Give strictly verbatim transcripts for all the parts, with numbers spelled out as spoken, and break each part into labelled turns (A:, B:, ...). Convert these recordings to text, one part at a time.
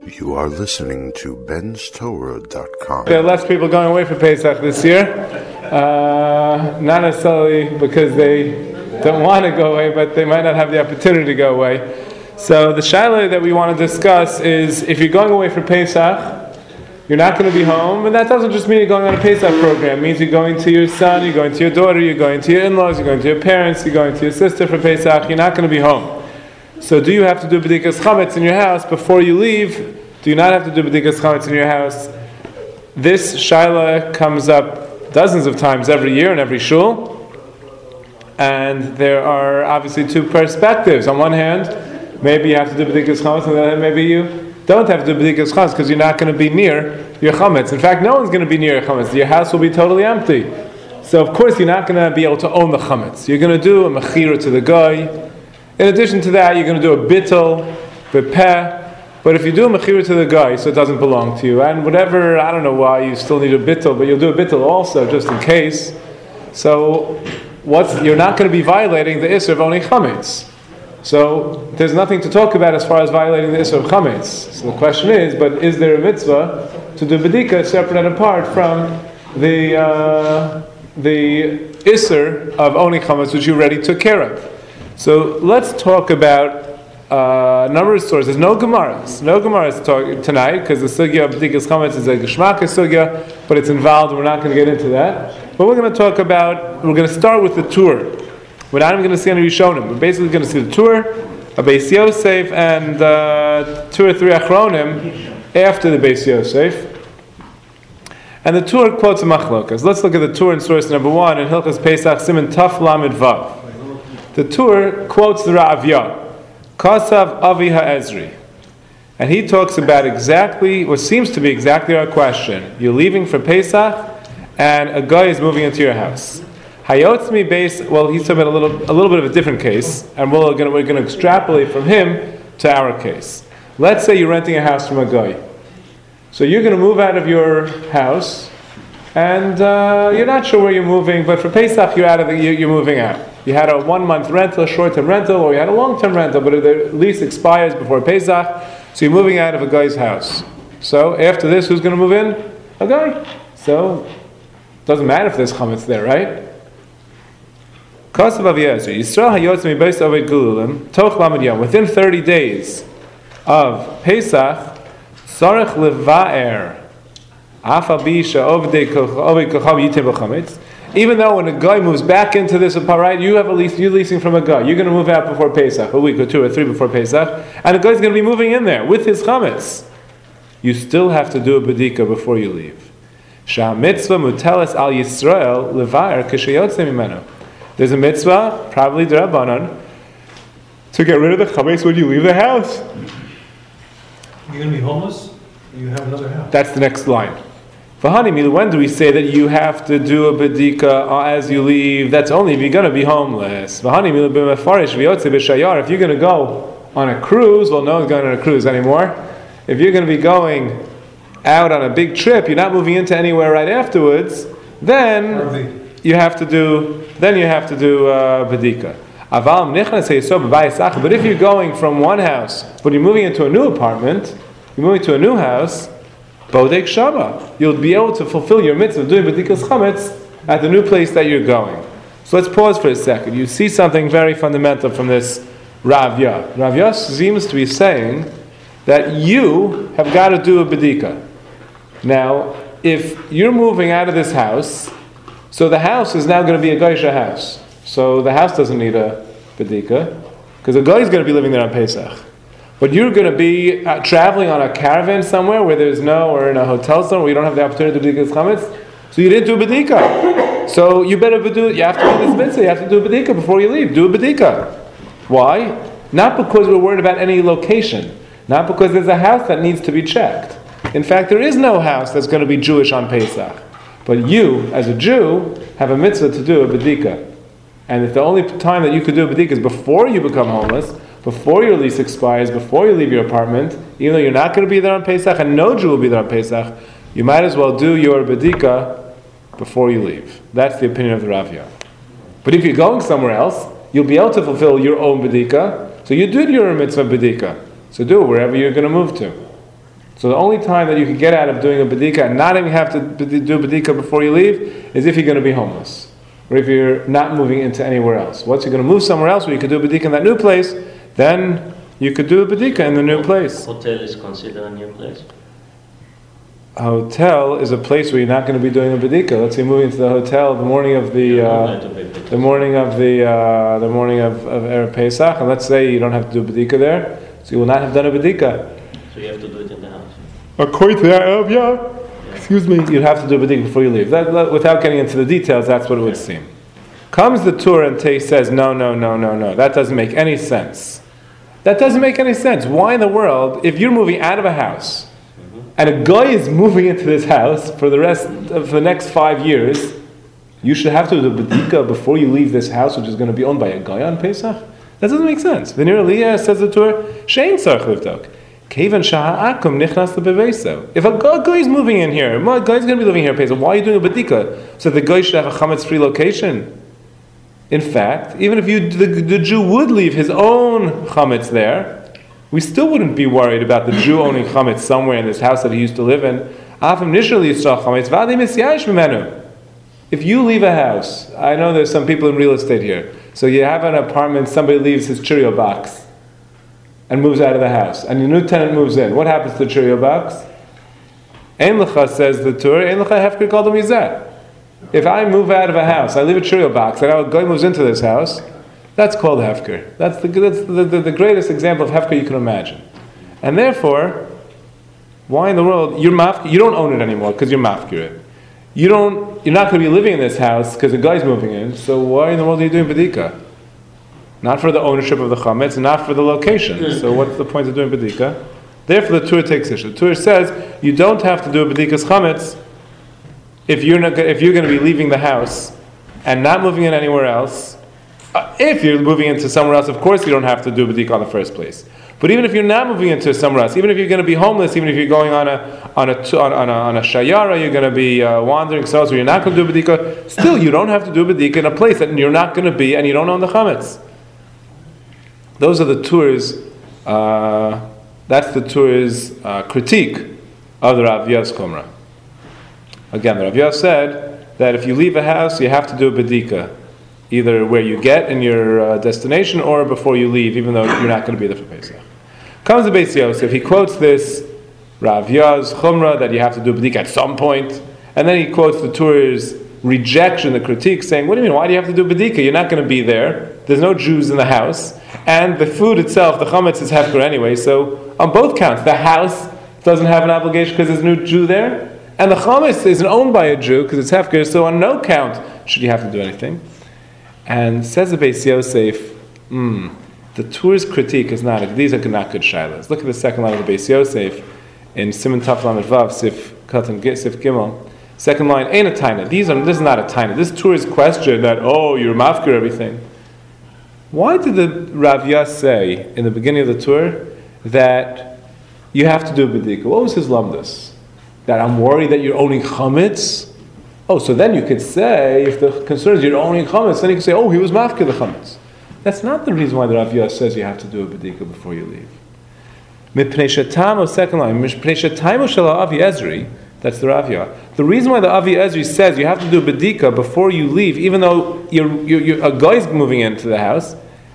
A: You are listening to Ben's Torah dot com.
B: There are less people going away for Pesach this year. Uh, not necessarily because they don't want to go away, but they might not have the opportunity to go away. So the shaila that we want to discuss is if you're going away for Pesach, you're not going to be home, and that doesn't just mean you're going on a Pesach program. It means you're going to your son, you're going to your daughter, you're going to your in-laws, you're going to your parents, you're going to your sister for Pesach. You're not going to be home. So do you have to do B'dikas Chametz in your house before you leave? Do you not have to do B'dikas Chametz in your house? This shaila comes up dozens of times every year in every shul. And there are obviously two perspectives. On one hand, maybe you have to do B'dikas Chametz, and on the other hand, maybe you don't have to do B'dikas Chametz because you're not going to be near your Chametz. In fact, no one's going to be near your Chametz. Your house will be totally empty. So of course you're not going to be able to own the Chametz. You're going to do a mechira to the guy. In addition to that, you're going to do a bittul, bepeh. But if you do a mechira to the guy, so it doesn't belong to you, and whatever, I don't know why you still need a bittul, but you'll do a bittul also, just in case. So what's, you're not going to be violating the Isser of owning Chametz. So there's nothing to talk about as far as violating the Isser of Chametz. So the question is, but is there a mitzvah to do B'dika separate and apart from the uh, the Isser of owning Chametz, which you already took care of? So let's talk about uh, a number of sources. No Gemaras. No Gemaras talk tonight, because the sugya of B'dikas Chametz is a Geshmaka sugya, but it's involved, and we're not going to get into that. But we're going to talk about, we're going to start with the tour. We're not even going to see any Rishonim. We're basically going to see the tour, a Beis Yosef, and uh, two or three Achronim after the Beis Yosef. And the tour quotes a machlokas. Let's look at the tour in source number one in Hilchas Pesach, Siman Taf Lamed Vav. The tour quotes the Ra'avya, Kasav Avi HaEzri. And he talks about exactly, what seems to be exactly our question. You're leaving for Pesach, and a guy is moving into your house. Hayotzmi base, well, he's talking about a little, a little bit of a different case, and we're going we're going to extrapolate from him to our case. Let's say you're renting a house from a guy. So you're going to move out of your house, and uh, you're not sure where you're moving, but for Pesach, you're out of the, you're moving out. You had a one-month rental, a short-term rental, or you had a long-term rental, but the lease expires before Pesach, so you're moving out of a guy's house. So after this, who's going to move in? A guy. So it doesn't matter if there's chametz there, right? Within thirty days of Pesach, Sarech Levaer Afal Bisha Ovdei Kochav Yitim B'chametz. Even though when a guy moves back into this apartment, you have a lease, you're leasing from a guy. You're going to move out before Pesach, a week or two or three before Pesach, and the guy's going to be moving in there with his chametz. You still have to do a bedika before you leave. Shah mitzvah muteles al Yisrael levaer k'sheyotze mimeno. There's a mitzvah, probably d'Rabbanan, to get rid of the chametz when you leave the house.
C: You're going to be homeless? Or you have another house?
B: That's the next line. When do we say that you have to do a bedika as you leave? That's only if you're going to be homeless. If you're going to go on a cruise, well, no one's going on a cruise anymore. If you're going to be going out on a big trip, you're not moving into anywhere right afterwards, then you have to do then you have to do uh, bedika. But if you're going from one house, but you're moving into a new apartment, you're moving to a new house, Bodek Shama. You'll be able to fulfill your mitzvah of doing B'dikas Chametz at the new place that you're going. So let's pause for a second. You see something very fundamental from this Ravya. Ravya seems to be saying that you have got to do a B'dika. Now, if you're moving out of this house, so the house is now going to be a Geisha house. So the house doesn't need a B'dika, because a guy is going to be living there on Pesach. But you're going to be uh, traveling on a caravan somewhere where there's no, or in a hotel somewhere where you don't have the opportunity to do B'dikas Chametz, so you didn't do B'dika. So you better do, you have to do this mitzvah, you have to do B'dika before you leave. Do a B'dika. Why? Not because we're worried about any location. Not because there's a house that needs to be checked. In fact, there is no house that's going to be Jewish on Pesach. But you, as a Jew, have a mitzvah to do a B'dika. And if the only time that you could do a B'dika is before you become homeless, before your lease expires, before you leave your apartment, even though you're not going to be there on Pesach, and no Jew will be there on Pesach, you might as well do your B'dika before you leave. That's the opinion of the Ravya. But if you're going somewhere else, you'll be able to fulfill your own B'dika, so you did your mitzvah B'dika. So do it wherever you're going to move to. So the only time that you can get out of doing a bedika and not even have to do a bedika before you leave is if you're going to be homeless, or if you're not moving into anywhere else. Once you're going to move somewhere else where you could do a bedika in that new place, then you could do a bedika in the new place.
D: Hotel is considered a new place?
B: A hotel is a place where you're not going to be doing a bedika. Let's say moving into the hotel the morning of the uh, the morning of the uh, the morning of, of Erev Pesach, and let's say you don't have to do a bedika there, so you will not have done a bedika.
D: So you have to do it in the house.
B: According to the Arab, yeah. Excuse me, you'd have to do a bedika before you leave. That, that, without getting into the details, that's what it would seem. Comes the Tur and Tay says, no, no, no, no, no. That doesn't make any sense. That doesn't make any sense. Why in the world, if you're moving out of a house, mm-hmm. and a guy is moving into this house for the rest of the next five years, you should have to do a bedika before you leave this house, which is going to be owned by a guy on Pesach? That doesn't make sense. V'nir Aliyah says the Tur, shein tzarich livdok. If a guy is moving in here, a guy's going to be living here, why are you doing a bedika? So the guy should have a chametz-free location. In fact, even if you, the, the Jew would leave his own chametz there, we still wouldn't be worried about the Jew owning chametz somewhere in this house that he used to live in. If you leave a house, I know there's some people in real estate here, so you have an apartment, somebody leaves his Cheerio box and moves out of the house, and your new tenant moves in. What happens to the Cheerio box? Ein lecha, says the Tur, ein lecha hefker kol mizeh. If I move out of a house, I leave a Cheerio box, and a guy moves into this house, that's called hefker. That's the that's the, the, the greatest example of hefker you can imagine. And therefore, why in the world you're mafkir? You don't own it anymore because you're mafkir it. You don't. You're not going to be living in this house because a guy's moving in. So why in the world are you doing bedika? Not for the ownership of the chametz, not for the location. So what's the point of doing bedika? Therefore, the Tur takes issue. The Tur says you don't have to do a bedika's chametz if you're not if you're going to be leaving the house and not moving in anywhere else. Uh, if you're moving into somewhere else, of course you don't have to do bedika in the first place. But even if you're not moving into somewhere else, even if you're going to be homeless, even if you're going on a on a on a, on a shayara, you're going to be uh, wandering so you're not going to do bedika. Still, you don't have to do bedika in a place that you're not going to be, and you don't own the chametz. Those are the Tur's, uh, that's the Tur's uh, critique of the Rav Yos Komra. Again, the Rav Yos said that if you leave a house, you have to do a bedika, either where you get in your uh, destination or before you leave, even though you're not going to be there for Pesach. Comes the Beis Yosef, he quotes this Rav Yos Komra that you have to do a bedika at some point, and then he quotes the Tur's rejection, the critique, saying, what do you mean, why do you have to do bedika? You're not going to be there. There's no Jews in the house. And the food itself, the chametz, is hefker anyway. So on both counts, the house doesn't have an obligation because there's no Jew there. And the chametz isn't owned by a Jew because it's hefker. So on no count should you have to do anything. And says the Beis Yosef, mm, the Tur's critique is not, these are not good shilas. Look at the second line of the Beis Yosef in Siman Taf Lamed Vav, Sif Katan Sif Gimel. Second line, ain't a taina. These are, this is not a taina. This Tur's question that, oh, you're mafkir everything. Why did the Rav Yos say in the beginning of the Tur that you have to do a bedika? What was his lumdus? That I'm worried that you're owning chametz? Oh, so then you could say, if the concern is you're owning chametz, then you could say, oh, he was mafkir the chametz. That's not the reason why the Rav Yos says you have to do a bedika before you leave. Mipnei shetamo, second line, mipnei shetamo shel Avi Ezri, that's the Rav Yos. The reason why the Avi Ezri says you have to do a bedika before you leave, even though you're, you're, you're, a guy's moving into the house,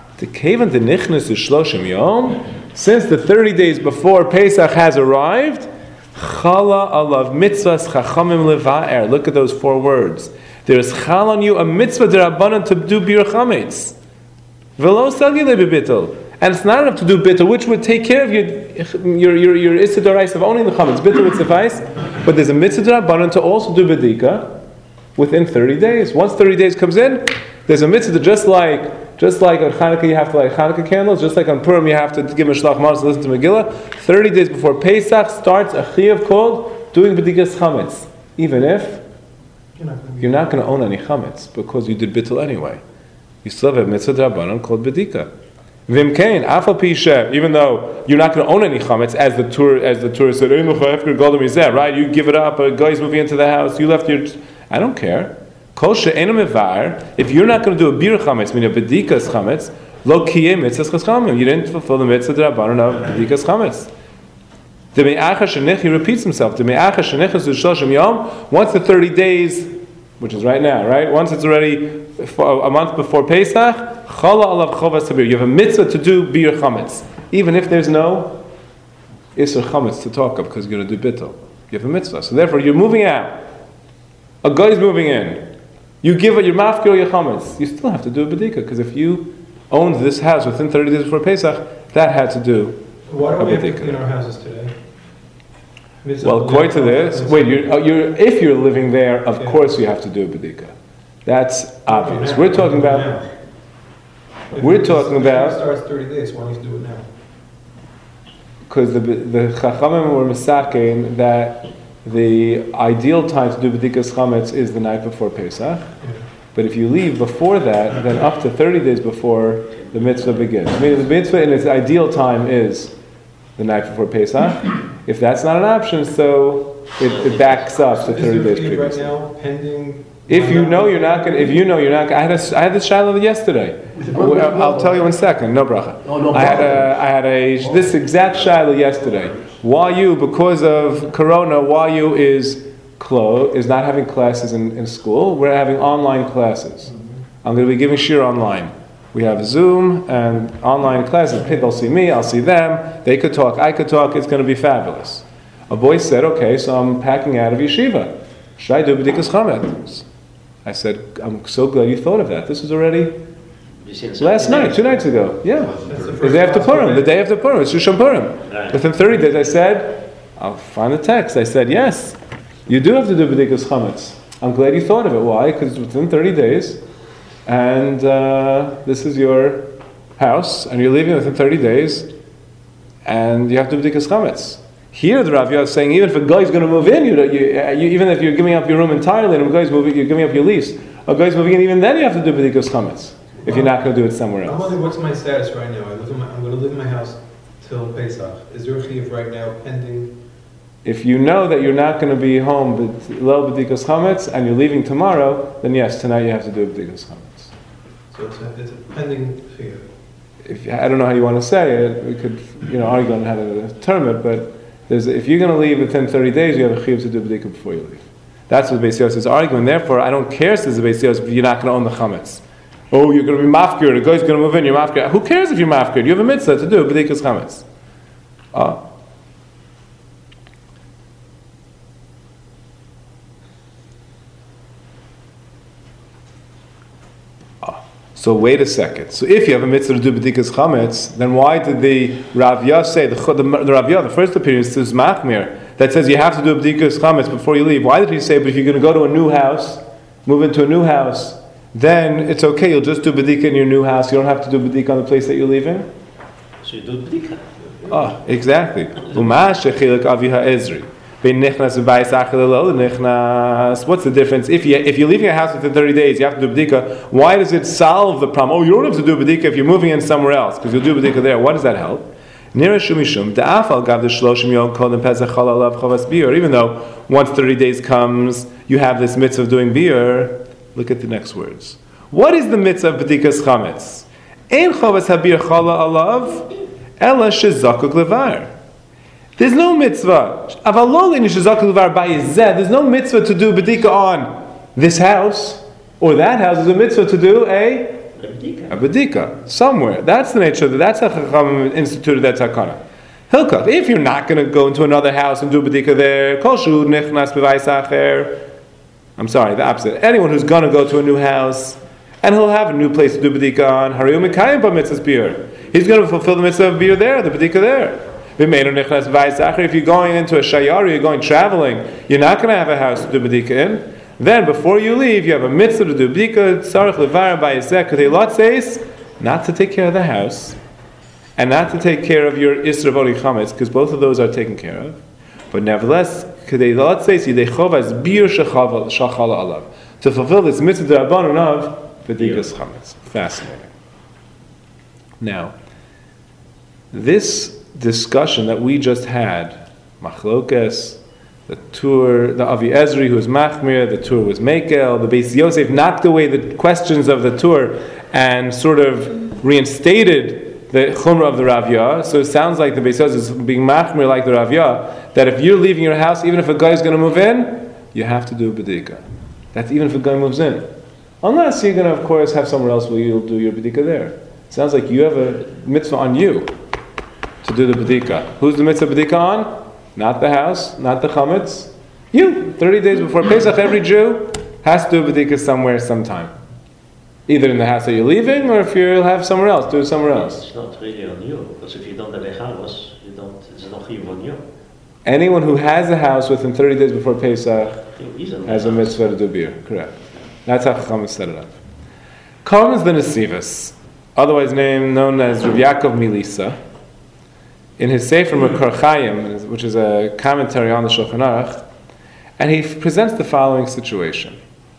B: since the thirty days before Pesach has arrived, chala alav mitzvahs chachamim leva'er. Look at those four words. There is chal on you a mitzvah derabanan to do bir chametz. V'lo sagi lebibitul. And it's not enough to do bitter, which would take care of your your your, your issa d'oraisa of owning the chametz. Bitter would suffice, but there's a mitzvah d'rabbanan to also do bedika within thirty days. Once thirty days comes in, there's a mitzvah to just like just like on Hanukkah you have to light Hanukkah candles, just like on Purim you have to give a shlach manos to listen to Megillah. Thirty days before Pesach starts a chiyuv called doing bedikas chametz, even if you're not going to own any chametz because you did bittul anyway. You still have a mitzvah d'rabbanan called bedika. Vimkein, afal pisha, even though you're not going to own any chametz, as the tour as the tourist said, right? You give it up. A guy's moving into the house. You left your. I don't care. Kol she'enu mevar. If you're not going to do a bir chametz, meaning a bedikas chametz, lo kiyem mitzvahs chametz. You didn't fulfill the mitzvah d'rabbanan of bedikas chametz. The me'acha shenich, he repeats himself. The me'acha shenichas u'shoshim yom. Once the thirty days, which is right now, right? Once it's already a month before Pesach, chala alav chovas habir. You have a mitzvah to do bir chametz, even if there's no isur chametz to talk of, because you're going to do bittul. You have a mitzvah. So therefore, you're moving out. A guy is moving in. You give it your mafkir or your chametz. You still have to do a bedika, because if you owned this house within thirty days before Pesach, that had to do
C: Why
B: a
C: do we have to
B: bedika.
C: clean our houses today?
B: Well, according to this, wait, you're, you're, if you're living there, of
C: Yeah.
B: course you have to do a bedika. That's obvious.
C: Now,
B: We're talking about,
C: now. If
B: we're
C: it-
B: talking
C: if it
B: about-
C: starts thirty days, why don't you do it now?
B: because the the Chachamim were misakein that the ideal time to do bedikas chametz is the night before Pesach.
C: Yeah.
B: But if you leave before that, then up to thirty days before the mitzvah begins. I mean, the mitzvah in its ideal time is the night before Pesach. If that's not an option, so it, it backs up to
C: Is
B: thirty
C: there a
B: days
C: fee right
B: previously.
C: now pending?
B: If you know you're not going, if you know you're not, I had a, I had this shiloh yesterday. I'll I'll tell you in a second. No bracha.
E: No, no
B: I had
E: bracha.
B: a, I had a this exact shiloh yesterday. Y U, because of Corona, Y U is closed, is not having classes in, in school. We're having online classes. I'm going to be giving shir online. We have Zoom and online classes. They'll see me, I'll see them. They could talk, I could talk. It's going to be fabulous. A boy said, "Okay, so I'm packing out of yeshiva. Should I do b'dikas chametz?" I said, "I'm so glad you thought of that. This was already
D: You see in
B: last
D: Saturday?
B: night, two nights ago. Yeah,
C: That's the
B: the
C: first
B: day after
C: class
B: Purim,
C: we
B: the
C: made.
B: day after Purim. It's Shushan Purim.
D: Right.
B: Within thirty days, I said, I'll find the text. I said, yes, you do have to do b'dikas chametz. I'm glad you thought of it. Why? Because it's within thirty days, and uh, this is your house, and you're leaving within thirty days, and you have to do b'dikas chametz." Here, the Rav Yah is saying, even if a guy's going to move in, you, you, you, even if you're giving up your room entirely, and a guy's moving, you're giving up your lease, a guy's moving in, even then you have to do b'dikas chametz if you're not going to do it somewhere
C: I'm
B: else.
C: wondering what's my status right now. I live in my, I'm going to live in my house till Pesach. Is there a chiyuv right now pending?
B: If you know that you're not going to be home but lo b'dikas chametz and you're leaving tomorrow, then yes, tonight you have to do b'dikas chametz.
C: So it's a, it's a pending chiyuv.
B: If I don't know how you want to say it, we could you know argue on how to term it, but there's, if you're going to leave within thirty days, you have a chiyuv to do b'dika before you leave. That's what Beis Yosef is arguing. Therefore, I don't care, says the Beis Yosef, if you're not going to own the chametz. Oh, you're going to be mafkir. The guy's going to move in. You're mafkir. Who cares if you're mafkir? You have a mitzvah to do b'dikas chametz. Ah. So wait a second. So if you have a mitzvah to do b'dikas chametz, then why did the Rav Yah say, the, the, the Rav Yah, the first opinion is this machmir, that says you have to do b'dikas chametz before you leave. Why did he say, but if you're going to go to a new house, move into a new house, then it's okay, you'll just do b'dika in your new house, you don't have to do b'dika on the place that you're leaving?
D: So you do b'dika.
B: Oh, exactly. Umash shechilik avi ha'ezri. What's the difference? If, you, if you're leaving a house within thirty days, you have to do b'dika. Why does it solve the problem? Oh, you don't have to do b'dika if you're moving in somewhere else, because you'll do b'dika there. What does that help? Even though once thirty days comes, you have this mitzvah of doing beer. Look at the next words. What is the mitzvah of b'dikas chametz? Ein chavas habir chala alav, ela shezakuk levar. There's no mitzvah. There's no mitzvah to do b'dika on this house or that house. There's a mitzvah to do a, a b'dika somewhere. That's the nature of it. That's how Chacham instituted that takana. Hilkach, if you're not going to go into another house and do b'dika there, kol shu nichnas b'vayis acher. I'm sorry, the opposite. Anyone who's going to go to a new house and he'll have a new place to do b'dika on, hariyu mekayim b'mitzvahs beer. He's going to fulfill the mitzvah of beer there, the b'dika there. If you're going into a shayar, you're going traveling, you're not going to have a house to do b'dika in. Then, before you leave, you have a mitzvah to do b'dika, tzarich levar b'yisek, because lot says not to take care of the house, and not to take care of your isra v'ori chametz, because both of those are taken care of. But nevertheless, because lot says yidei chovas bir shachala alav, to fulfill this mitzvah d'rabbanan of b'dikas chametz. Fascinating. Now, this discussion that we just had, Machlokes, the tour, the Avi Ezri who was Machmir, the tour was Mekel, the Beis Yosef knocked away the questions of the tour and sort of reinstated the chumrah of the Rav Yah. So it sounds like the Beis Yosef is being machmir like the Rav Yah, that if you're leaving your house, even if a guy is going to move in, you have to do a bedika. That's even if a guy moves in. Unless you're going to, of course, have somewhere else where you'll do your bedika there. It sounds like you have a mitzvah on you to do the bedika. Who's the mitzvah bedika on? Not the house, not the chametz. You. thirty days before Pesach, every Jew has to do a bedika somewhere, sometime. Either in the house that you're leaving, or if you'll have somewhere else, do it somewhere else.
D: It's not really on you, because if you don't have a house, you don't, it's not even on you.
B: Anyone who has a house within thirty days before Pesach has a mitzvah to do beer. Correct. That's how Chacham set it up. Comes the Nesivos, otherwise named known as Rav Yaakov Milisa, in his Sefer Mekor Chaim, which is a commentary on the Shulchan Aruch, and he presents the following situation.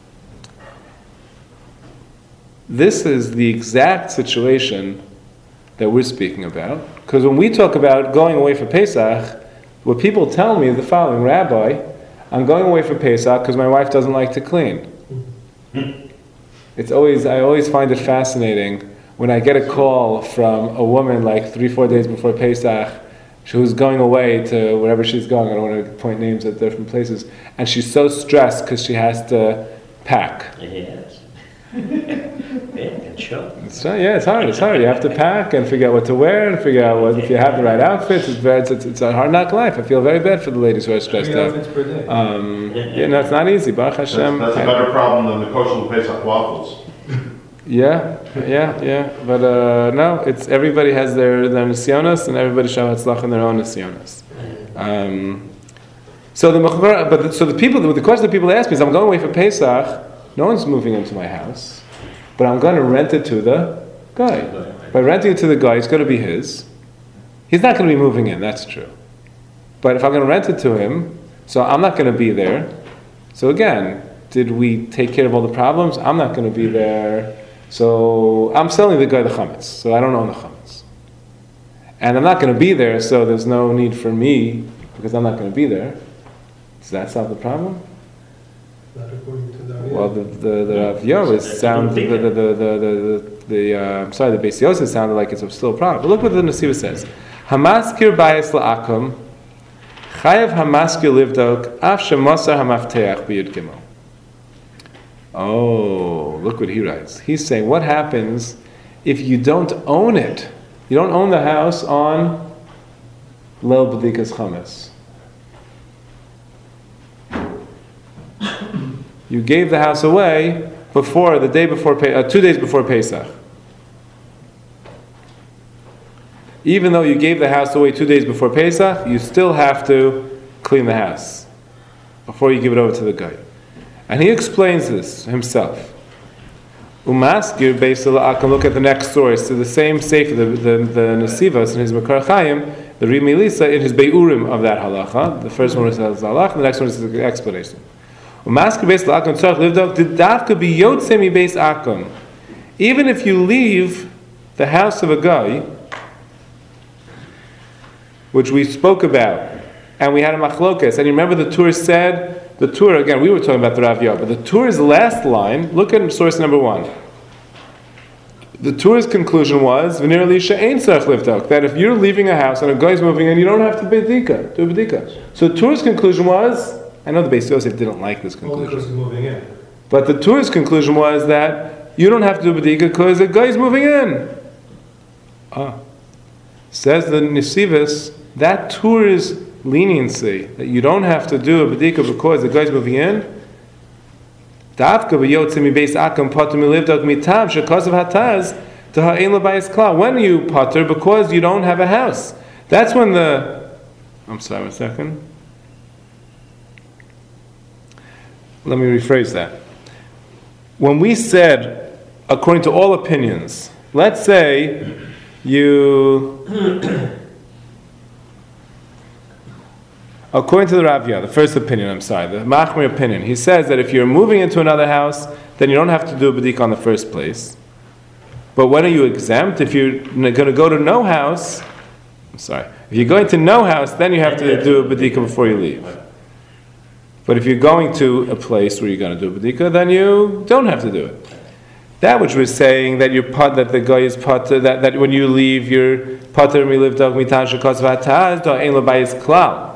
B: This is the exact situation that we're speaking about, because when we talk about going away for Pesach, what people tell me is the following: Rabbi, I'm going away for Pesach because my wife doesn't like to clean. It's always I always find it fascinating when I get a call from a woman like three, four days before Pesach, who's going away to wherever she's going. I don't want to point names at different places, and she's so stressed because she has to pack.
D: Yes. Yeah, sure.
B: It's, yeah, it's hard. It's hard. You have to pack and figure out what to wear and figure out what, if you have the right outfits. It's very, it's, it's a hard knock life. I feel very bad for the ladies who are stressed
C: Three
B: out.
C: outfits per day.
B: Um, yeah, no, it's not easy. Baruch Hashem.
E: That's, that's a better problem than the kosher Pesach waffles.
B: Yeah, yeah, yeah. But uh, no, it's everybody has their their nisyonos, and everybody shall hatzlach in their own nisyonos. Um, so the but the, so the people the question that people ask me is, I'm going away for Pesach. No one's moving into my house, but I'm going to rent it to the guy. By renting it to the guy, it's going to be his. He's not going to be moving in. That's true. But if I'm going to rent it to him, so I'm not going to be there. So again, did we take care of all the problems? I'm not going to be there. So I'm selling the guy the chametz. So I don't own the chametz. And I'm not going to be there, so there's no need for me, because I'm not going to be there. Does that solve the problem?
C: Not according to the
B: Well, the the the Rav Yov sound the the the the the, the uh, sorry the Beis Yosef sounded like it's still a problem. But look what the Nesivos says: Hamaskir bayis la'akum chayav hamaskir livdok af shemosar hamafteach b'yud gimel. Oh, look what he writes. He's saying, what happens if you don't own it? You don't own the house on Leil B'dikas Chametz. You gave the house away before the day before, uh, two days before Pesach. Even though you gave the house away two days before Pesach, you still have to clean the house before you give it over to the guy. And he explains this himself. Umaskir based on look at the next source to the same sefer, the the, the Nesivos in his Mekor Chaim, the Rav Milisa in his Beiurim of that halacha. The first one is the halacha, the next one is the explanation. Umaskir based on akum tzarich livdok did dafka be yotzei mi beis akum. Even if you leave the house of a guy, which we spoke about, and we had a machlokas, and you remember the Tur said. The Tur, again, we were talking about the Rav Yah, but the Tur's last line, look at source number one. The Tur's conclusion was, V'nir Elisha ain't tzarich livdok, that if you're leaving a house and a guy's moving in, you don't have to bedika, do a bedika. So the Tur's conclusion was, I know the Beis Yosef didn't like this conclusion.
C: Well, because he's moving in.
B: But the Tur's conclusion was that you don't have to do bedika because a guy's moving in. Ah. Says the Nesivos, that Tur's leniency, that you don't have to do a bedika because the guy's moving in. When you potter, because you don't have a house. That's when the... I'm sorry, one second. Let me rephrase that. When we said, according to all opinions, let's say you... According to the Rav Yah, the first opinion, I'm sorry, the Machmir opinion, he says that if you're moving into another house, then you don't have to do a bedika on the first place. But when are you exempt? If you're going to go to no house, I'm sorry, if you're going to no house, then you have to do a bedika before you leave. But if you're going to a place where you're going to do a bedika, then you don't have to do it. That which was saying that you're pot, that the guy is potter, that, that when you leave, you're potter and we live dog mitan shekos v'ataz, do ein lo bayis klal.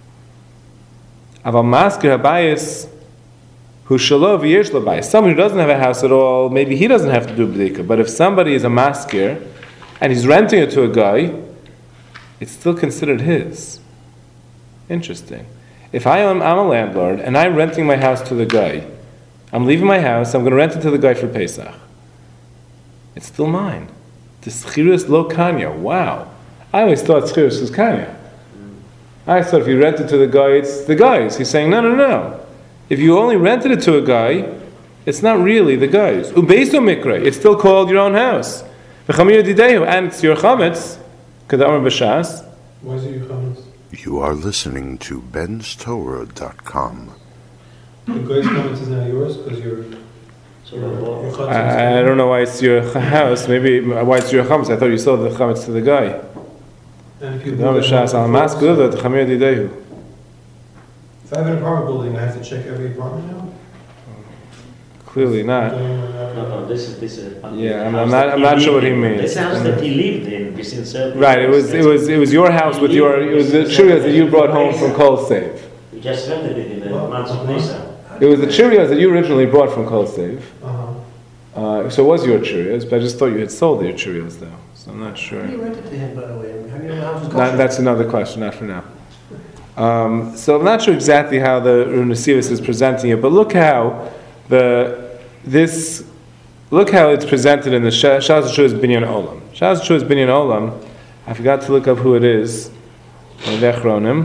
B: Aval masker habayis hu shelo v'yesh lo bayis. Someone who doesn't have a house at all, maybe he doesn't have to do b'dika. But if somebody is a masker and he's renting it to a guy, it's still considered his. Interesting. If I am I'm a landlord and I'm renting my house to the guy, I'm leaving my house, I'm going to rent it to the guy for Pesach. It's still mine. The schirus lo kanya. Wow. I always thought schirus was kanya. I thought if you rent it to the guy, it's the guy's. He's saying, no, no, no. If you only rented it to a guy, it's not really the guy's. Ubeiso mikra. It's still called your own house. And it's your chametz. Kadamar b'shas.
C: Why is it your chametz?
A: You are listening to bens torah dot com.
C: The guy's chametz is now yours because you're.
D: So
C: your,
D: well,
C: your chametz
B: I, I don't know why it's your house. Maybe why it's your chametz. I thought you sold the chametz to the guy.
C: And if you
B: Kadamar b'shas al mas guda t'chamir didehu.
C: If I have an apartment building, I have to check every apartment now?
B: Clearly not.
D: no, no, this is this is.
B: Yeah, I'm-
D: house
B: I'm not-
D: that
B: I'm
D: he
B: not sure
D: lived
B: what he
D: in.
B: means.
D: This house that he lived in, within certain.
B: Right. It was it was it was your house with your it was the Cheerios that you brought home from Kol Save.
D: We just rented it in the months of Nisan.
B: It was the Cheerios that you originally brought from Kol Save.
C: Uh-huh.
B: Uh, so it was your Cheerios, but I just thought you had sold your Cheerios though. So I'm not sure.
F: How do you rent it to him, by the way? How do you know the house is
B: That,
F: kosher?
B: that's another question, not for now. Um, so I'm not sure exactly how the Runasivas is presenting it, but look how the this look how it's presented in the Shas Shuas Binyan Olam. Shas Shuas Binyan Olam. I forgot to look up who it is. Vechronim.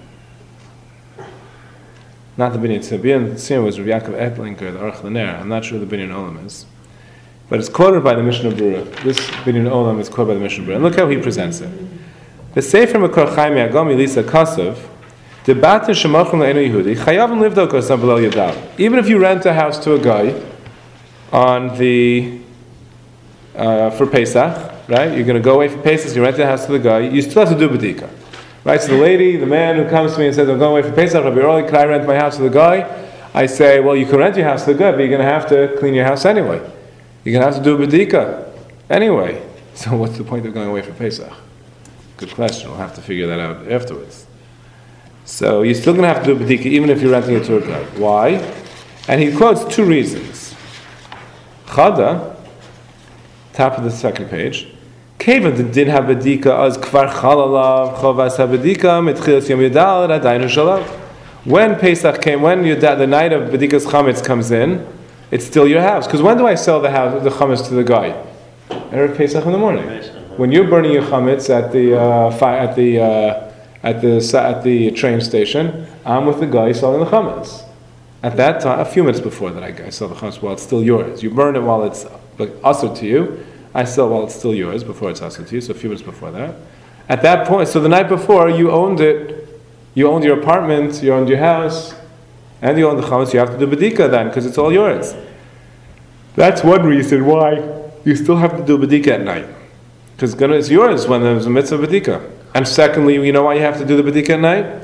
B: Not the Binyan Tzibah. Binyan Tzibah was Rabbi Yaakov Eplinker, the Aruch LaNer. I'm not sure who the Binyan Olam is. But it's quoted by the Mishnah Berurah. This Binyan Olam is quoted by the Mishnah Berurah. And look how he presents it. The Sefer Makor Chaim Yagam Elisa Kasov, Debatin Shemachim Le'enu Yehudi, Chayavim Livdok Osam Below Yadav. Even if you rent a house to a guy on the uh, for Pesach, right? You're going to go away for Pesach. You rent a house to the guy. You still have to do bedika, right? So the lady, the man who comes to me and says, "I'm going away for Pesach. Rabbi Early, can I rent my house to the guy?" I say, "Well, you can rent your house to the guy, but you're going to have to clean your house anyway. You're going to have to do bedika anyway. So what's the point of going away for Pesach?" Good question. We'll have to figure that out afterwards. So you're still going to have to do bedika even if you're renting it to a guy. Why? And he quotes two reasons. Chada, top of the second page. Kevan didn't have bedika as kvar chalalav chavas habedika mitchilas yom yadal radaynu shalav. When Pesach came, when Yudal, the night of bedika's chametz comes in, it's still your house. Because when do I sell the house, the chametz to the guy? Erev Pesach in the morning. When you're burning your chametz at the uh, fi- at the uh, at the at the train station, I'm with the guy selling the chametz. At that time, a few minutes before that, I, I sell the chametz while it's still yours. You burn it while it's asur to you. I sell while it's still yours before it's asur to you. So a few minutes before that. At that point, so the night before, you owned it. You owned your apartment. You owned your house, and you owned the chametz. You have to do bedika then because it's all yours. That's one reason why you still have to do bedika at night. Because it's yours when there's a mitzvah bedika. And secondly, you know why you have to do the bedika at night?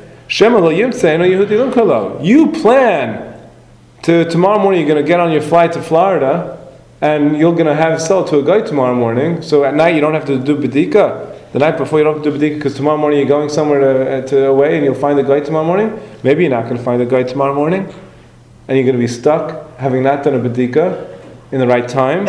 B: You plan to tomorrow morning. You're going to get on your flight to Florida, and you're going to have sell to a guy tomorrow morning. So at night you don't have to do bedika. The night before you don't have to do bedika because tomorrow morning you're going somewhere to, to away, and you'll find the guy tomorrow morning. Maybe you're not going to find the guy tomorrow morning, and you're going to be stuck having not done a bedika in the right time.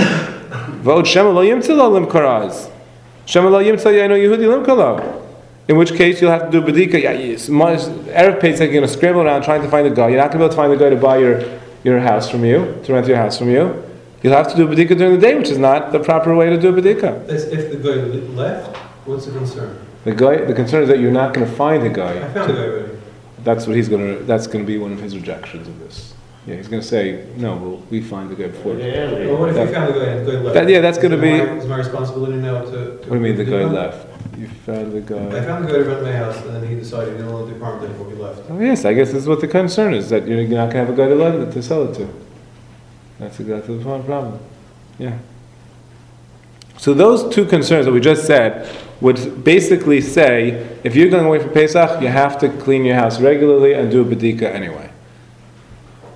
B: In which case you'll have to do bedika. Yeah, yes. Erev Pesach, you're going to scramble around trying to find the guy. You're not going to be able to find the guy to buy your, your house from you, to rent your house from you. You'll have to do bedika during the day, which is not the proper way to do bedika.
C: That's if the guy left, what's the concern?
B: The guy, the concern is that you're not going to find the guy.
C: I found the guy already.
B: That's what he's going to. That's going to be one of his rejections of this. Yeah, he's going to say, no, well, we find the guy before.
D: Yeah,
C: Well, what if
B: That-
C: you found the guy and the guy left?
B: That- yeah, that's
C: Is
B: gonna
C: it
B: be-
C: my- Is my responsibility now to... to
B: What do you mean the
C: do
B: guy
C: that?
B: left? You found the
C: I
B: guy.
C: found the guy to rent my house, and then he decided he didn't want the apartment before he left.
B: Oh, yes, I guess this is what the concern is, that you're not going to have a guy to lend it, to sell it to. That's exactly the problem. Yeah. So those two concerns that we just said would basically say, if you're going away for Pesach, you have to clean your house regularly and do a bedika anyway.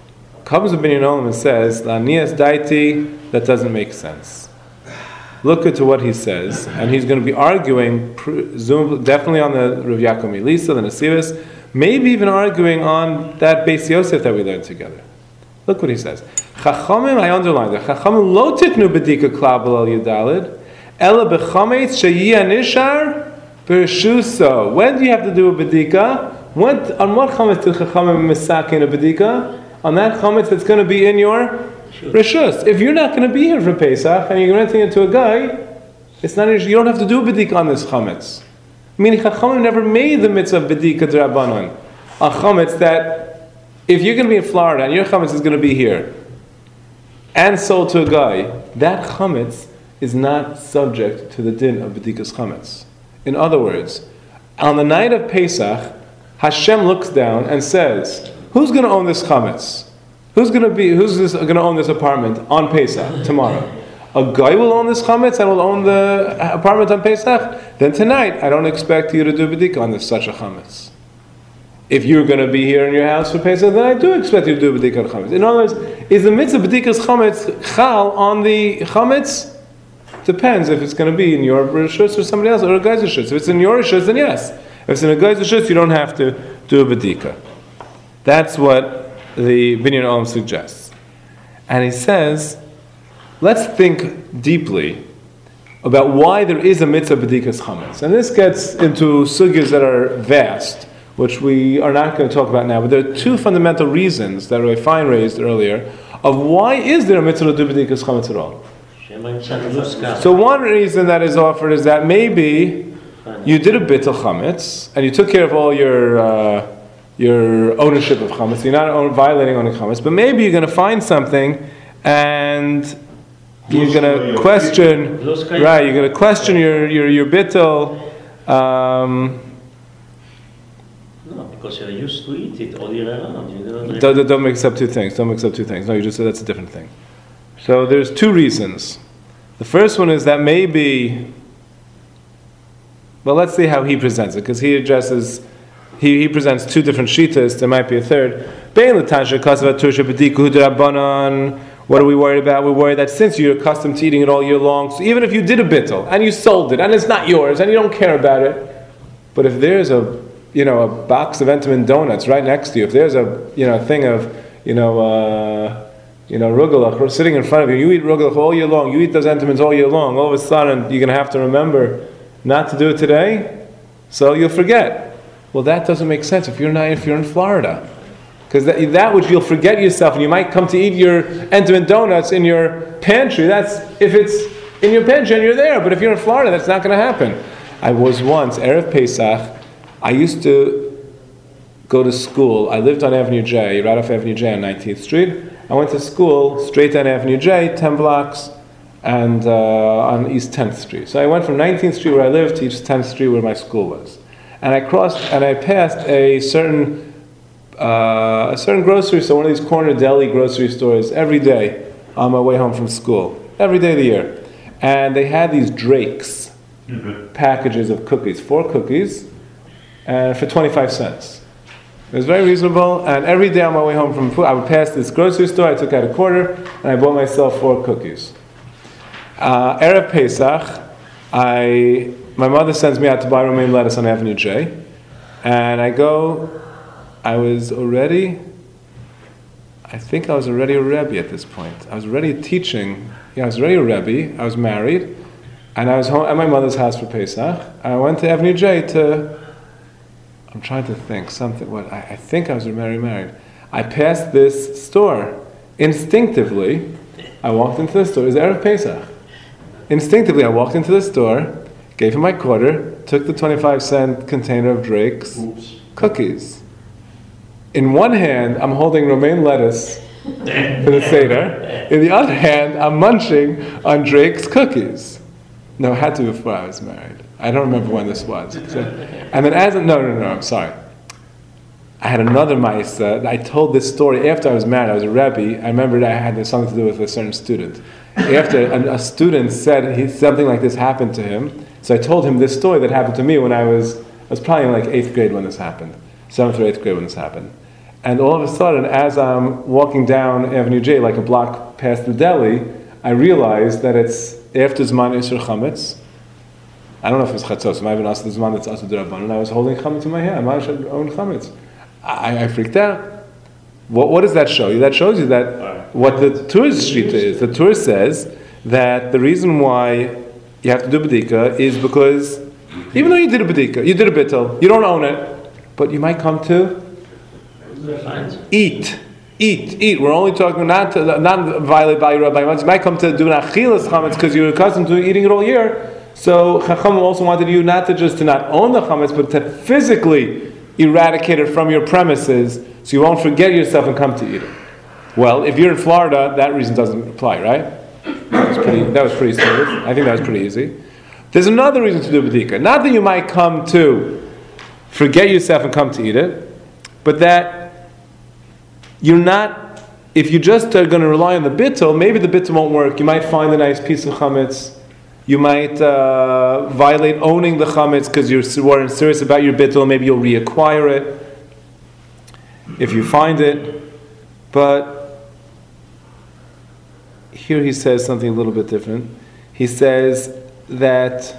B: comes a Binyan Olam and says, La'nias daiti, that doesn't make sense. Look at what he says, and he's going to be arguing, presumably, definitely on the Rav Yaakov Milisa, the Nesivos, maybe even arguing on that Beis Yosef that we learned together. Look what he says. Chachamim, I underlined it. Chachamim lo tiknu bedika klabel al yudalid, ela bechametz sheyi anishar b'shuso. When do you have to do a bedika? When, on what chametz did Chachamim misakin a bedika? On that chametz that's going to be in your reshus. If you're not going to be here for Pesach and you're renting it to a guy, it's not. You don't have to do a bedika on this chametz. Meaning Chachamim never made the mitzvah of bedika d'Rabbanan on chametz that if you're going to be in Florida and your chametz is going to be here and sold to a guy, that chametz is not subject to the din of bedikas chametz. In other words, on the night of Pesach, Hashem looks down and says, "Who's going to own this chametz? Who's going to be? Who's this, going to own this apartment on Pesach tomorrow? A guy will own this chametz and will own the apartment on Pesach. Then tonight, I don't expect you to do bedika on this such a chametz. If you're going to be here in your house for Pesach, then I do expect you to do bedika on chametz. In other words, is the mitzvah bedikas chametz chal on the chametz? Depends if it's going to be in your rishus or somebody else or a guy's rishus. If it's in your rishus, then yes. If it's in a guy's rishus, you don't have to do a bedika. That's what the Binyan Olam suggests. And he says, let's think deeply about why there is a mitzvah bedikas chametz. And this gets into sugyas that are vast, which we are not going to talk about now, but there are two fundamental reasons that Rabbi Fein raised earlier of why is there a mitzvah to do bedikas chametz at all. So one reason that is offered is that maybe you did a bittul chametz and you took care of all your uh, your ownership of chametz. You're not own, violating owning chametz, but maybe you're going to find something and you're going to question. Right, you're going to question your your your bittul. Um,
D: no, because you're used to eat it all year round. You don't,
B: don't, don't mix up two things. Don't mix up two things. No, you just said that's a different thing. So there's two reasons. The first one is that maybe, well, let's see how he presents it, because he addresses, he, he presents two different shitas. There might be a third. What are we worried about? We're worried that since you're accustomed to eating it all year long, so even if you did a bittul and you sold it and it's not yours and you don't care about it, but if there's a, you know, a box of Entenmann donuts right next to you, if there's a, you know, thing of, you know, uh, you know, rugelach sitting in front of you, you eat rugelach all year long, you eat those Entenmanns all year long, all of a sudden you're going to have to remember not to do it today, so you'll forget. Well, that doesn't make sense if you're not, if you're in Florida. Because that, that which you'll forget yourself, and you might come to eat your Entenmann donuts in your pantry, that's if it's in your pantry and you're there, but if you're in Florida, that's not going to happen. I was once, Erev Pesach, I used to go to school, I lived on Avenue J, right off Avenue J on nineteenth Street. I went to school straight down Avenue J, ten blocks, and uh, on East tenth Street. So I went from nineteenth Street where I lived to East tenth Street where my school was. And I crossed, and I passed a certain uh, a certain grocery store, one of these corner deli grocery stores, every day on my way home from school, every day of the year. And they had these Drakes mm-hmm. packages of cookies, four cookies, uh, for twenty-five cents. It was very reasonable, and every day on my way home from food, I would pass this grocery store, I took out a quarter, and I bought myself four cookies. Uh, Erev Pesach, I, my mother sends me out to buy romaine lettuce on Avenue J, and I go, I was already, I think I was already a Rebbe at this point. I was already teaching, yeah, I was already a Rebbe, I was married, and I was home at my mother's house for Pesach, and I went to Avenue J to, I'm trying to think, something, what, I, I think I was already married. I passed this store. Instinctively, I walked into the store, it was Erev Pesach. Instinctively, I walked into the store, gave him my quarter, took the twenty-five cent container of Drake's Oops. cookies. In one hand, I'm holding romaine lettuce for the Seder. In the other hand, I'm munching on Drake's cookies. No, it had to be before I was married. I don't remember when this was. So, and then as, a, no, no, no, I'm sorry. I had another ma'isa. I told this story after I was married. I was a Rebbe. I remembered I had something to do with a certain student. After a, a student said he, something like this happened to him, so I told him this story that happened to me when I was, I was probably in like eighth grade when this happened. Seventh or eighth grade when this happened. And all of a sudden, as I'm walking down Avenue J, like a block past the deli, I realize that it's after Zman Isser Chametz. I don't know if it's Chatzos, it might have been also the Zman that's also D'Rabbanan, and I was holding Chametz in my hand. I might have owned Chametz. I, I freaked out. What, what does that show you? That shows you that what the tourist shita is. The tourist says that the reason why you have to do B'dika is because even though you did a B'dika, you did a Bittul, you don't own it, but you might come to eat. Eat, eat. We're only talking not to, not violate by Rabbi Yitzchak. You might come to do an achilas chametz because you're accustomed to eating it all year. So Chacham also wanted you not to just to not own the chametz, but to physically eradicate it from your premises, so you won't forget yourself and come to eat it. Well, if you're in Florida, that reason doesn't apply, right? That was pretty. That was pretty smooth. I think that was pretty easy. There's another reason to do b'dika. Not that you might come to forget yourself and come to eat it, but that you're not, if you just are going to rely on the bittul, maybe the bittul won't work. You might find a nice piece of chametz. You might uh, violate owning the chametz because you're serious about your bittul. Maybe you'll reacquire it if you find it. But here he says something a little bit different. He says that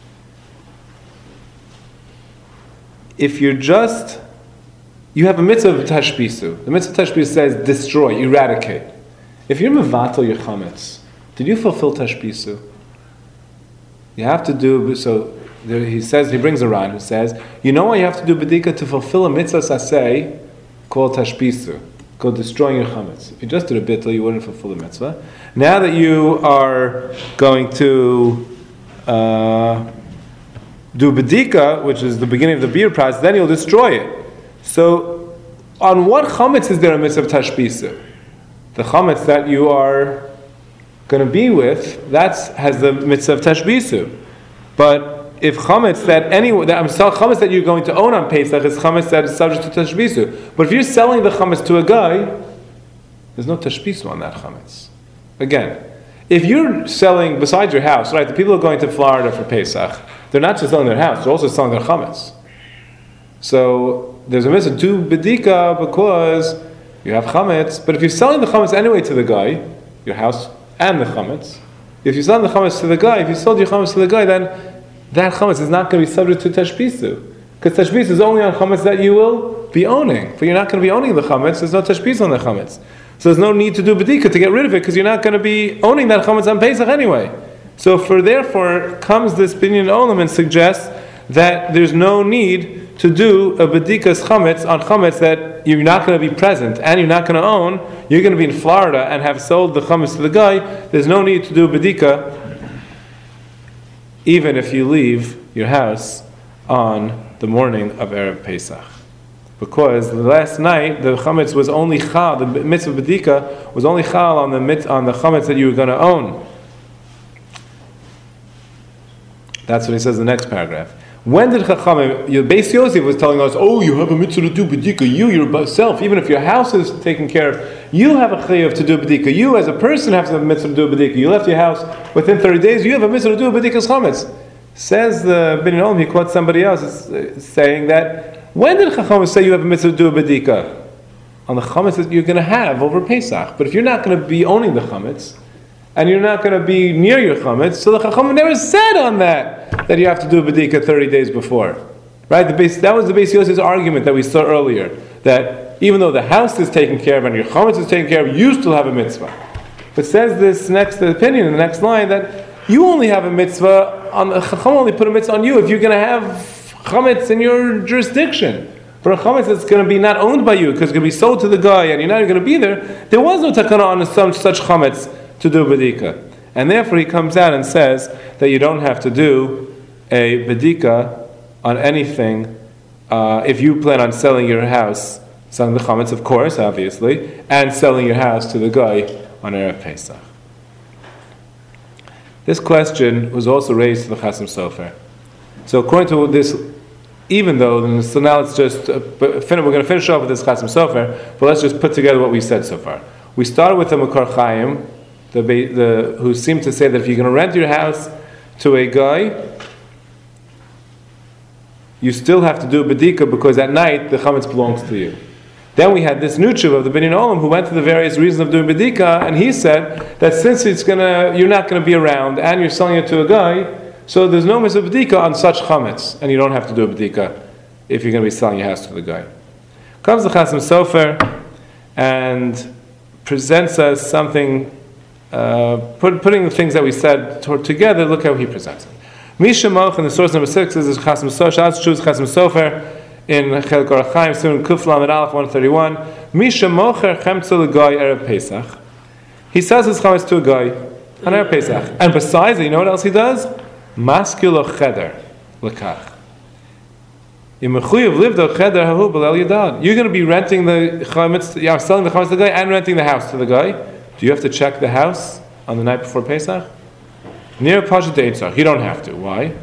B: if you're just You have a mitzvah of tashbisu. The mitzvah of tashbisu says destroy, eradicate. If you're mevatel your chametz, did you fulfill tashbisu? You have to do, so there, he says, he brings a Ran who says, you know why you have to do bedika to fulfill a mitzvah saseh called tashbisu, called destroying your chametz. If you just did a bittul, you wouldn't fulfill the mitzvah. Now that you are going to uh, do bedika, which is the beginning of the beer process, then you'll destroy it. So, on what chametz is there a mitzvah of tashbisa? The chametz that you are going to be with, that has the mitzvah of tashbisa. But if chametz that anyone, that I'm selling chametz that you're going to own on Pesach is chametz that is subject to tashbisa. But if you're selling the chametz to a guy, there's no tashbisa on that chametz. Again, if you're selling besides your house, right? The people who are going to Florida for Pesach, they're not just selling their house; they're also selling their chametz. So there's a mitzvah to bedika because you have chametz. But if you're selling the chametz anyway to the guy, your house and the chametz, if you're selling the chametz to the guy, if you sold your chametz to the guy, then that chametz is not going to be subject to tashbisu, because tashbis is only on chametz that you will be owning. But you're not going to be owning the chametz. There's no tashbis on the chametz, so there's no need to do bedika to get rid of it, because you're not going to be owning that chametz on Pesach anyway. So for therefore comes this binyan olam and suggests that there's no need to do a bedikas chametz on chametz that you're not going to be present and you're not going to own. You're going to be in Florida and have sold the chametz to the guy. There's no need to do bedika, even if you leave your house on the morning of Erev Pesach, because last night the chametz was only chal. The mitzvah bedika was only chal on the mit, on the chametz that you were going to own. That's what he says in the next paragraph. When did Chachamim, your Beis Yosef was telling us, oh, you have a mitzvah to do bedika, you yourself, even if your house is taken care of, you have a chayav to do bedika. You as a person have a mitzvah to do bedika. You left your house within thirty days, you have a mitzvah to do bedika's chametz. Says the Binyan Olam, he quotes somebody else is saying that, when did Chachamim say you have a mitzvah to do a bedika? On the chametz that you're going to have over Pesach. But if you're not going to be owning the chametz, and you're not going to be near your chametz, so the Chachamim never said on that that you have to do a bedika thirty days before, right? The base, that was the Beis Yosef's argument that we saw earlier, that even though the house is taken care of and your chametz is taken care of, you still have a mitzvah. But says this next opinion in the next line that you only have a mitzvah on the Chacham only put a mitzvah on you if you're going to have chametz in your jurisdiction. For a chametz that's going to be not owned by you because it's going to be sold to the guy and you're not going to be there, there was no takana on some such chametz to do bedika. And therefore he comes out and says that you don't have to do a bedika on anything uh, if you plan on selling your house, selling the chametz, of course, obviously, and selling your house to the guy on Erev Pesach. This question was also raised to the Chasam Sofer. So according to this, even though, so now let's just, uh, we're going to finish off with this Chasam Sofer, but let's just put together what we said so far. We started with the Makar Chaim, The, the, who seem to say that if you're going to rent your house to a guy, you still have to do bedika because at night the chametz belongs to you. Then we had this new tshuva of the Binyan Olam who went to the various reasons of doing bedika, and he said that since it's gonna, you're not going to be around and you're selling it to a guy, so there's no mitzvah bedika on such chametz, and you don't have to do a bedika if you're going to be selling your house to the guy. Comes the Chasam Sofer and presents us something, uh, put, putting the things that we said to, together. Look how he presents it. Misha Moch, in the source number six, is Chasam Sofer. Shas choose Chasam Sofer in Chelek Orach Chaim, Simon Kuf Lamed Aleph one thirty-one. Misha Mocher Chemtza L'Goy Erev Pesach. He sells his chametz to a guy on Erev Pesach, and besides it, you know what else he does? Maskilo Cheder L'Kach. You're going to be renting the chametz, yeah, selling the chametz to the guy and renting the house to the guy. Do you have to check the house on the night before Pesach? Near Pasha Deitzach. You don't have to. Why?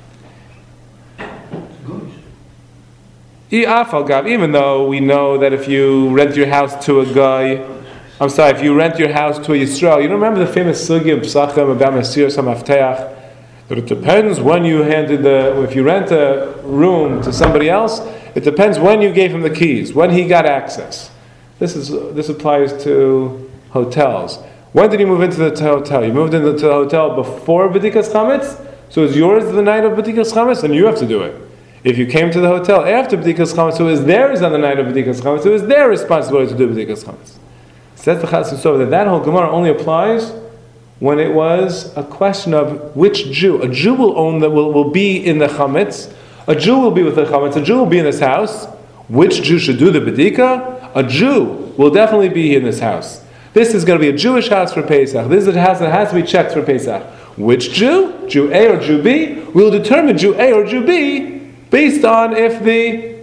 B: Even though we know that if you rent your house to a guy, I'm sorry, if you rent your house to a Yisrael, you don't remember the famous sugi of Psachim about Mesiras HaMafteach? But it depends when you handed the, if you rent a room to somebody else, it depends when you gave him the keys, when he got access. This is this applies to hotels. When did you move into the hotel? You moved into the hotel before B'dikas Chametz, so it's yours the night of B'dikas Chametz, and you have to do it. If you came to the hotel after B'dikas Chametz, so it was theirs on the night of B'dikas Chametz, it was their responsibility to do B'dikas Chametz. Says the Chasam Sofer that that whole Gemara only applies when it was a question of which Jew. A Jew will own the, will, will be in the chametz. A Jew will be with the chametz. A Jew will be in this house. Which Jew should do the bedika? A Jew will definitely be in this house. This is going to be a Jewish house for Pesach. This is a house that has to be checked for Pesach. Which Jew? Jew A or Jew B? We'll determine Jew A or Jew B based on if the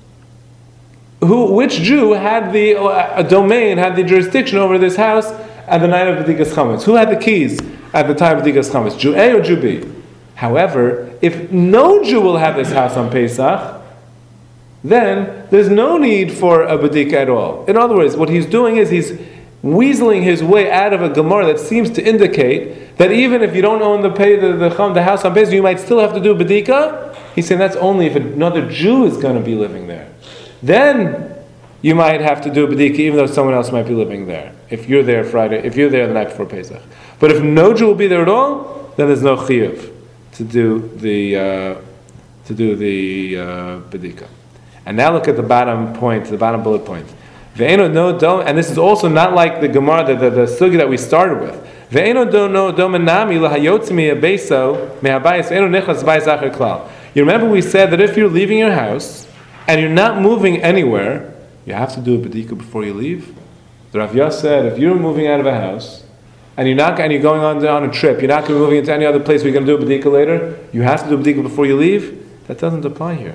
B: who which Jew had the a domain, had the jurisdiction over this house at the night of B'dikas Chametz. Who had the keys at the time of B'dikas Chametz? Jew A or Jew B? However, if no Jew will have this house on Pesach, then there's no need for a B'dika at all. In other words, what he's doing is he's weaseling his way out of a Gemara that seems to indicate that even if you don't own the pay, the, the, the house on Pesach, you might still have to do B'dika. He's saying that's only if another Jew is going to be living there. Then you might have to do a B'dika even though someone else might be living there. If you're there Friday, if you're there the night before Pesach. But if no Jew will be there at all, then there's no chiyuv to do the uh, to do the uh, B'dika. And now look at the bottom point, the bottom bullet point. Ve'eno no dom, and this is also not like the Gemara, the, the, the sugi that we started with. Ve'eno do no domenami lahayotzimi abeso mehabayis ve'eno nechlas bayis acher klal. You remember we said that if you're leaving your house and you're not moving anywhere, you have to do a B'dika before you leave. The Rav Yos said, if you're moving out of a house, and you're not and you're going on, on a trip, you're not going to be moving into any other place where you're going to do a B'dika later, you have to do a B'dika before you leave. That doesn't apply here.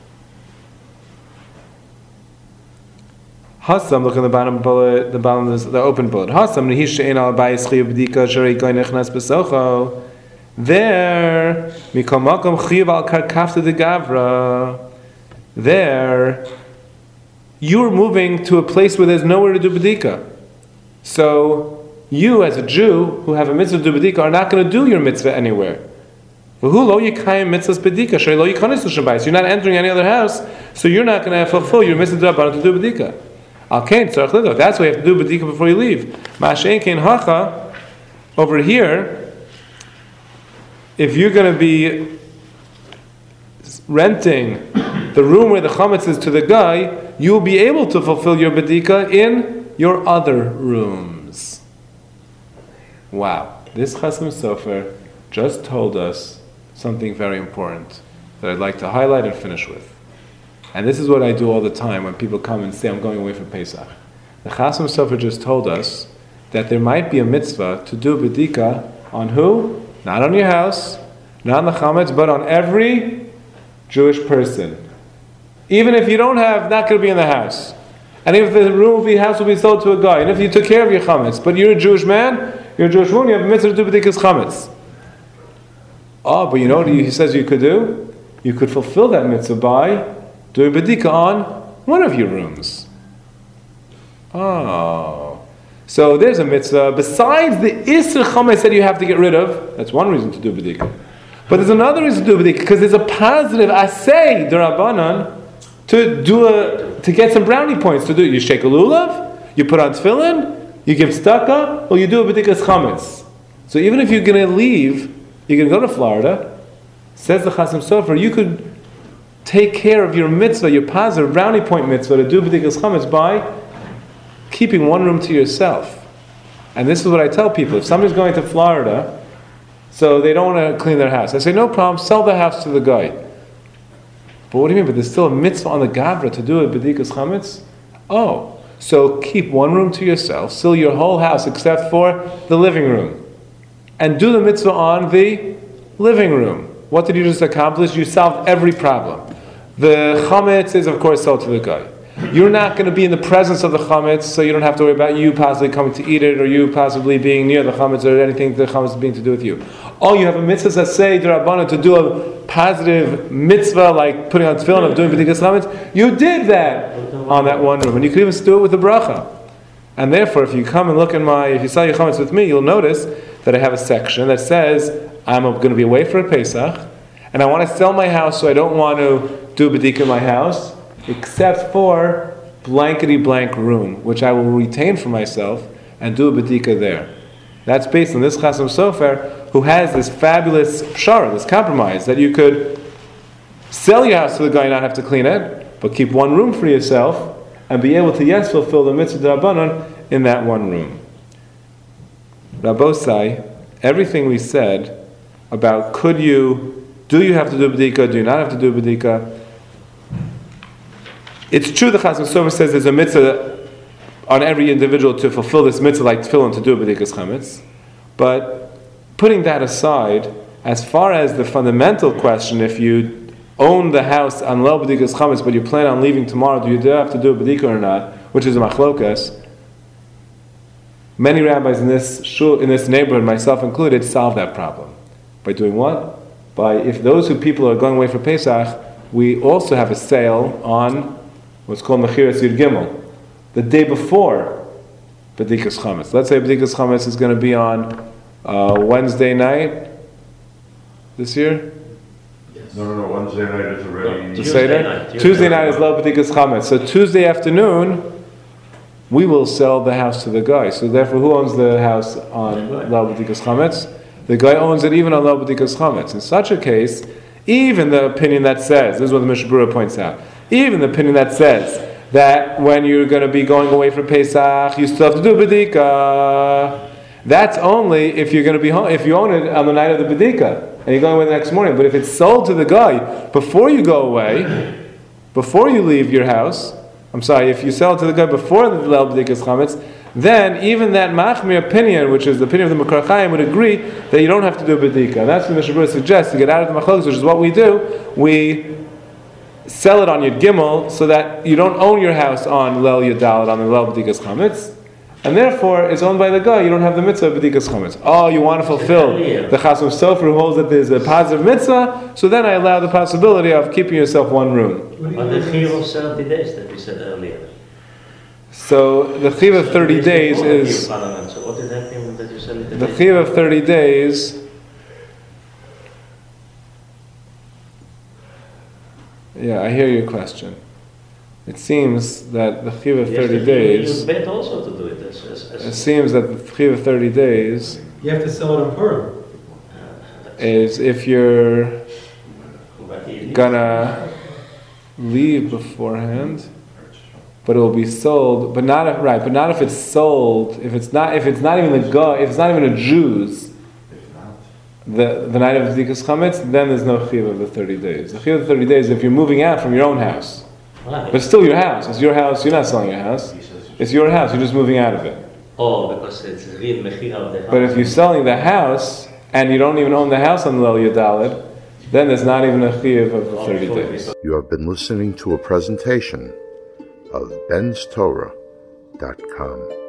B: Hasam, look at the bottom bullet, the bottom of the open bullet. Hasam, nihish she'en al bayis chiyuv B'dika sharei goy nechnas b'socho. There, mikol makom chiyuv al karkafta de gavra. There, you're moving to a place where there's nowhere to do B'dika. So, you as a Jew who have a mitzvah to do B'dika are not going to do your mitzvah anywhere. You're not entering any other house, so you're not going to fulfill your mitzvah to do B'dika. That's why you have to do B'dika before you leave. Over here, if you're going to be renting the room where the chametz is to the guy, you will be able to fulfill your B'dika in your other rooms. Wow. This Chasam Sofer just told us something very important that I'd like to highlight and finish with. And this is what I do all the time when people come and say, I'm going away for Pesach. The Chasam Sofer just told us that there might be a mitzvah to do B'dika on who? Not on your house, not on the chametz, but on every Jewish person. Even if you don't have, not going to be in the house. And if the room will be, house will be sold to a guy. And if you took care of your chametz, but you're a Jewish man, you're a Jewish woman, you have a mitzvah to do B'dikas chametz. Oh, but you know what he says you could do? You could fulfill that mitzvah by doing B'dika on one of your rooms. Oh. So there's a mitzvah, besides the Isser chametz that you have to get rid of, that's one reason to do B'dika. But there's another reason to do B'dika, because there's a positive asay, d'Rabbanan, to do a to get some brownie points to do. You shake a lulav, you put on tefillin, you give tzedakah, or you do a b'dikas chametz. So even if you're going to leave, you're going to go to Florida, says the Chasam Sofer, you could take care of your mitzvah, your positive brownie point mitzvah, to do b'dikas chametz by keeping one room to yourself. And this is what I tell people. If somebody's going to Florida, so they don't want to clean their house, I say, no problem, sell the house to the guy. But what do you mean? But there's still a mitzvah on the Gavra to do a b'dikas chametz? Oh, so keep one room to yourself, seal your whole house except for the living room. And do the mitzvah on the living room. What did you just accomplish? You solved every problem. The chametz is, of course, sold to the guy. You're not going to be in the presence of the chametz, so you don't have to worry about you possibly coming to eat it, or you possibly being near the chametz, or anything the chametz is being to do with you. Oh, you have a mitzvah that say d'Rabbanan to do a positive mitzvah like putting on tefillin of doing b'dikas chametz. You did that on that one room, and you could even do it with the bracha. And therefore, if you come and look in my, if you sell your chametz with me, you'll notice that I have a section that says I'm going to be away for a Pesach, and I want to sell my house, so I don't want to do b'dika in my house, except for blankety blank room, which I will retain for myself and do a b'dika there. That's based on this Chasam Sofer, who has this fabulous pshara, this compromise, that you could sell your house to the guy and not have to clean it, but keep one room for yourself and be able to, yes, fulfill the mitzvah d'Rabbanan in that one room. Rabbosai, everything we said about could you, do you have to do b'dika, do you not have to do b'dika? It's true the Chasam Sofer says there's a mitzvah on every individual to fulfill this mitzvah like tefillin to do b'dikas chametz, but putting that aside, as far as the fundamental question, if you own the house on Leil b'dikas chametz but you plan on leaving tomorrow, do you have to do a b'dika or not, which is a machlokas, many rabbis in this shul, in this neighborhood, myself included, solve that problem. By doing what? By, if those who people are going away for Pesach, we also have a sale on what's called Mechiras Yud Gimel, the day before B'dikas Chametz. Let's say B'dikas Chametz is going to be on uh, Wednesday night this year?
E: No, no, no, Wednesday night is already...
D: Tuesday night.
B: Tuesday, Tuesday night is Lo B'dikas Chametz. So Tuesday afternoon, we will sell the house to the guy. So therefore, who owns the house on Lo B'dikas Chametz? The guy owns it even on Lo B'dikas Chametz. In such a case, even the opinion that says, this is what the Mishnah Berurah points out, even the opinion that says that when you're going to be going away for Pesach, you still have to do b'dika, that's only if you're going to be home, if you own it on the night of the b'dika, and you're going away the next morning. But if it's sold to the guy before you go away, before you leave your house, I'm sorry, if you sell it to the guy before the Leil b'dikas chametz, then even that machmir opinion, which is the opinion of the Makar Chaim, would agree that you don't have to do b'dika. And that's what Mishnah Berurah suggests, to get out of the machlokes, which is what we do. We sell it on Yud Gimel, so that you don't own your house on Leil Yud Dalet, on the Leil b'dikas chametz, and therefore it's owned by the guy. You don't have the mitzvah of b'dikas chametz. Oh, you want to fulfill the Chasam Sofer who holds that there's a positive mitzvah, so then I allow the possibility of keeping yourself one room.
D: But the chiyuv of seventy days that we said earlier.
B: So the chiyuv of thirty days is
D: So what did that mean that you said it?
B: the chiyuv of thirty days. Yeah, I hear your question. It seems that the chiyuv of thirty days.
D: You bet also to do it. As, as, as
B: It seems that the chiyuv of thirty days
C: You have to sell it on Purim.
B: is if you're gonna leave beforehand, but it will be sold, but not if, right, but not if it's sold. If it's not, if it's not even the go, if it's not even a Jew's, the the night of B'dikas Chametz, then there's no chiyuv of the thirty days. The chiyuv of the thirty days is if you're moving out from your own house,
D: Right.
B: but it's still your house. It's your house. You're not selling your house. It's your house. You're just moving out of it.
D: Oh, because it's real mechira of the house.
B: But if you're selling the house and you don't even own the house on the Leil Yud Dalet, then there's not even a chiyuv of the thirty days.
A: You have been listening to a presentation of bens torah dot com.